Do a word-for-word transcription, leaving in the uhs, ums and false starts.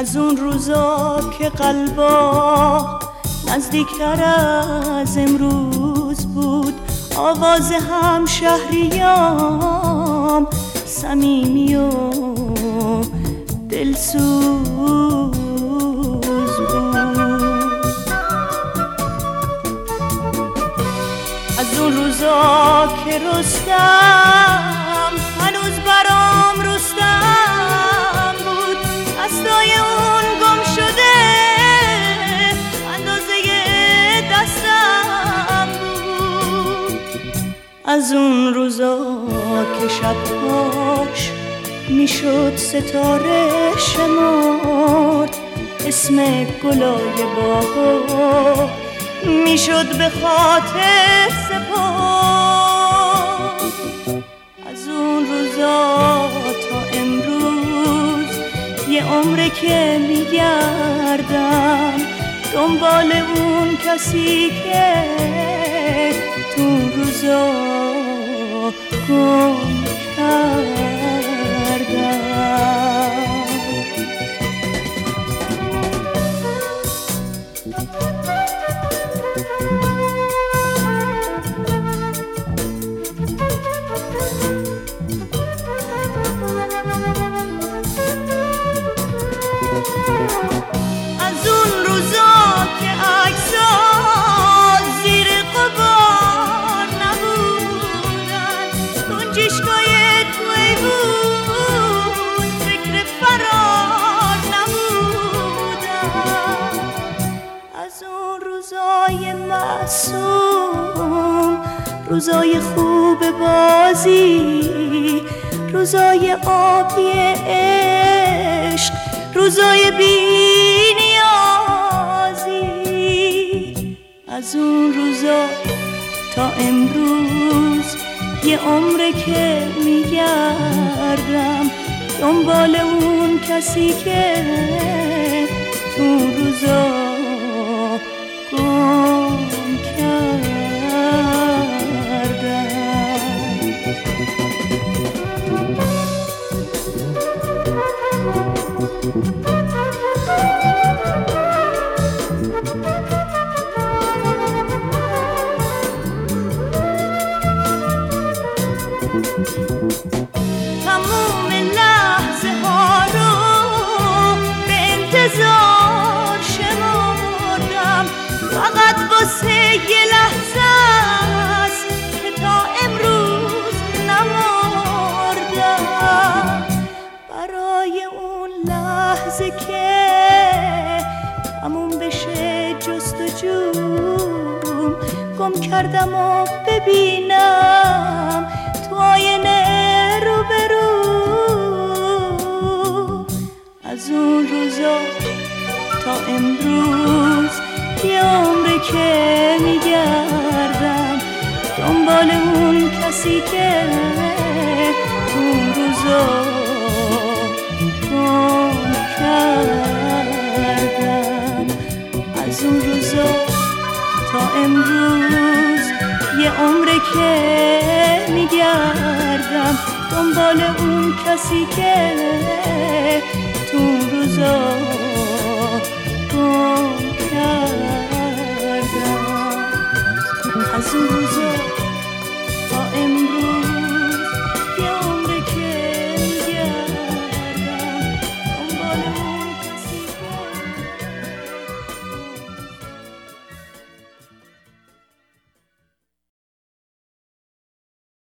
از اون روزا که قلبا نزدیکتر از امروز بود، آواز همشهریام صمیمی و دلسوز بود. از اون روزا که رستم هنوز برام رستم بود، دستای اون گم شده اندازه دستم بود. از اون روزا که شبهاش میشد ستاره شمرد، اسم گلای باغا میشد به خاطر سپرد. از اون روزا تا امروز یه عمره که میگردم دنبال اون کسی که تو روزا گم کردم. از اون روزا که عکس‌ها زیر غبار نبودن، گنجشکای تو ایوون فکر فرار نبودن. از اون روزای معصوم، روزای خوب بازی، روزای آبی عشق، روزای بی نیازی. از اون روزا تا امروز یه عمره که میگردم دنبال اون کسی که تو روزا گم کردم. تموم لحظه ها رو به انتظار شمردم، فقط واسه یه لحظه است که تا امروز نمردم. برای اون لحظه که تموم بشه جستجوم، گم کردم و ببینم تو آینه رو برو. از اون روزا تا امروز یه عمره که میگردم دنبال اون کسی که اون روزا گم کردم. از اون روزا تا امروز یه عمره که میگردم دنبال اون کسی که تو روزا